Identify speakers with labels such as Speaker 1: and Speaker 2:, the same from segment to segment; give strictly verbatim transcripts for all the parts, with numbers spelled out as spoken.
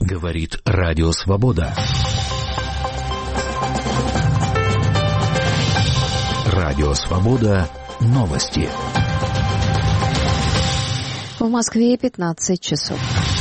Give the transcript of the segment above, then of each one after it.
Speaker 1: Говорит Радио Свобода. Радио Свобода. Новости.
Speaker 2: В Москве пятнадцать часов.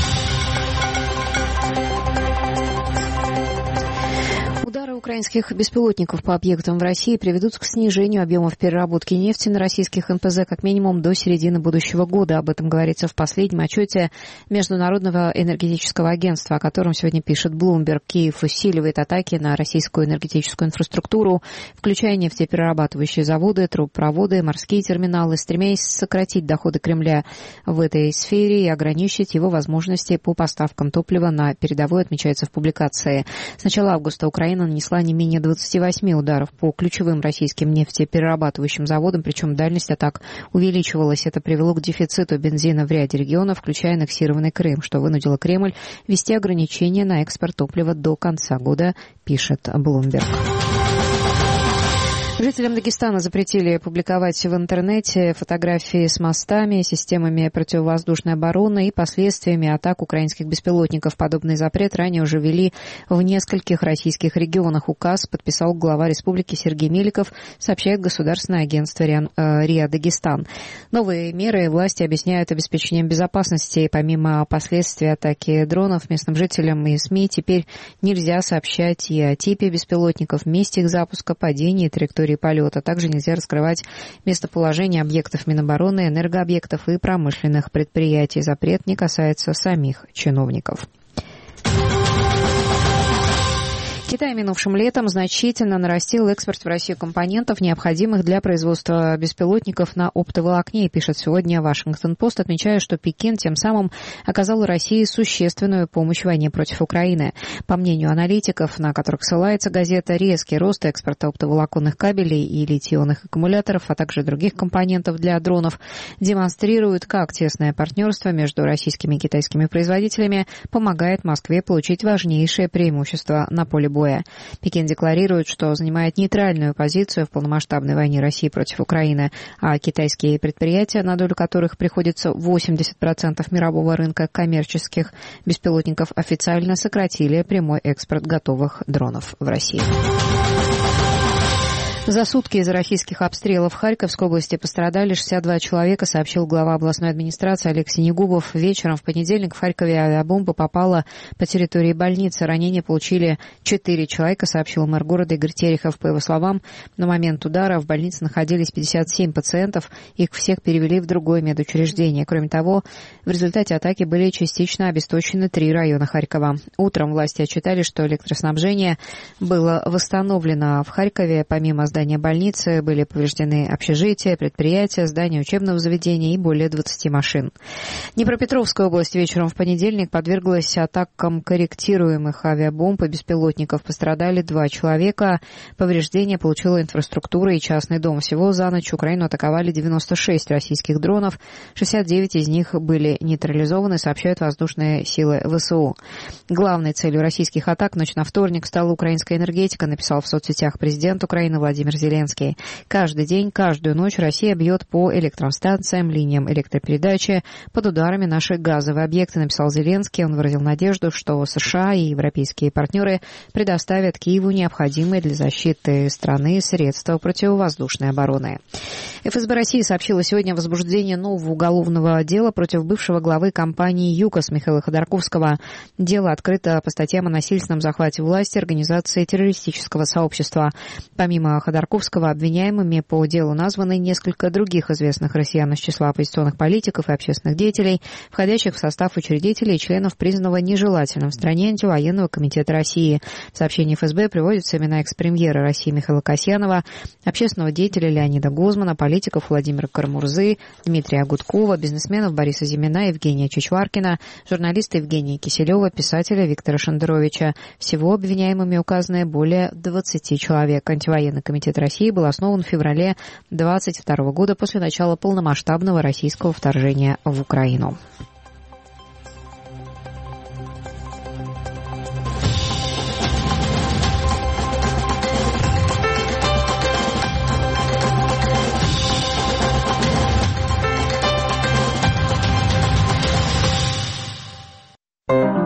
Speaker 2: Удары украинских беспилотников по объектам в России приведут к снижению объемов переработки нефти на российских эн пэ зэ как минимум до середины будущего года. Об этом говорится в последнем отчете Международного энергетического агентства, о котором сегодня пишет Bloomberg. Киев усиливает атаки на российскую энергетическую инфраструктуру, включая нефтеперерабатывающие заводы, трубопроводы, морские терминалы, стремясь сократить доходы Кремля в этой сфере и ограничить его возможности по поставкам топлива на передовой, отмечается в публикации. С начала августа Украина нанесла не менее двадцати восьми ударов по ключевым российским нефтеперерабатывающим заводам, причем дальность атак увеличивалась. Это привело к дефициту бензина в ряде регионов, включая аннексированный Крым, что вынудило Кремль ввести ограничения на экспорт топлива до конца года, пишет Bloomberg. Жителям Дагестана запретили публиковать в интернете фотографии с мостами, системами противовоздушной обороны и последствиями атак украинских беспилотников. Подобный запрет ранее уже ввели в нескольких российских регионах. Указ подписал глава республики Сергей Меликов, сообщает государственное агентство РИА Дагестан. Новые меры власти объясняют обеспечением безопасности. Помимо последствий атаки дронов, местным жителям и СМИ теперь нельзя сообщать и о типе беспилотников, месте их запуска, падении, траектории полета. Также нельзя раскрывать местоположение объектов Минобороны, энергообъектов и промышленных предприятий. Запрет не касается самих чиновников. Китай минувшим летом значительно нарастил экспорт в Россию компонентов, необходимых для производства беспилотников на оптоволокне, пишет сегодня Вашингтон-Пост, отмечая, что Пекин тем самым оказал России существенную помощь в войне против Украины. По мнению аналитиков, на которых ссылается газета, резкий рост экспорта оптоволоконных кабелей и литий-ионных аккумуляторов, а также других компонентов для дронов демонстрирует, как тесное партнерство между российскими и китайскими производителями помогает Москве получить важнейшее преимущество на поле боя. Пекин декларирует, что занимает нейтральную позицию в полномасштабной войне России против Украины, а китайские предприятия, на долю которых приходится восемьдесят процентов мирового рынка коммерческих беспилотников, официально сократили прямой экспорт готовых дронов в Россию. За сутки из-за российских обстрелов в Харьковской области пострадали шестьдесят два человека, сообщил глава областной администрации Олег Синегубов. Вечером в понедельник в Харькове авиабомба попала по территории больницы. Ранения получили четыре человека, сообщил мэр города Игорь Терехов. По его словам, на момент удара в больнице находились пятьдесят семь пациентов. Их всех перевели в другое медучреждение. Кроме того, в результате атаки были частично обесточены три района Харькова. Утром власти отчитали, что электроснабжение было восстановлено в Харькове. Помимо здания больницы были повреждены общежития, предприятия, здания учебного заведения и более двадцати машин. Днепропетровская область вечером в понедельник подверглась атакам корректируемых авиабомб и беспилотников. Пострадали два человека. Повреждения получила инфраструктура и частный дом. Всего за ночь Украину атаковали девяносто шесть российских дронов. шестьдесят девять из них были нейтрализованы, сообщают воздушные силы вэ эс у. Главной целью российских атак в ночь на вторник стала украинская энергетика, написал в соцсетях президент Украины Владимир Зеленский. Каждый день, каждую ночь Россия бьет по электростанциям, линиям электропередачи, под ударами наши газовые объекты, написал Зеленский. Он выразил надежду, что США и европейские партнеры предоставят Киеву необходимые для защиты страны средства противовоздушной обороны. эф эс бэ России сообщила сегодня о возбуждении нового уголовного дела против бывшего главы компании «ЮКОС» Михаила Ходорковского. Дело открыто по статьям о насильственном захвате власти, организации террористического сообщества. Помимо Ходорковского обвиняемыми по делу названы несколько других известных россиян из числа оппозиционных политиков и общественных деятелей, входящих в состав учредителей и членов признанного нежелательным в стране антивоенного комитета России. В сообщении эф эс бэ приводятся имена экс-премьера России Михаила Касьянова, общественного деятеля Леонида Гозмана, политиков Владимира Карамурзы, Дмитрия Гудкова, бизнесменов Бориса Зимина, Евгения Чичваркина, журналиста Евгения Киселева, писателя Виктора Шендеровича. Всего обвиняемыми указаны более двадцати человек. Антивоенный комитет России был основан в феврале двадцать второго года после начала полномасштабного российского вторжения в Украину.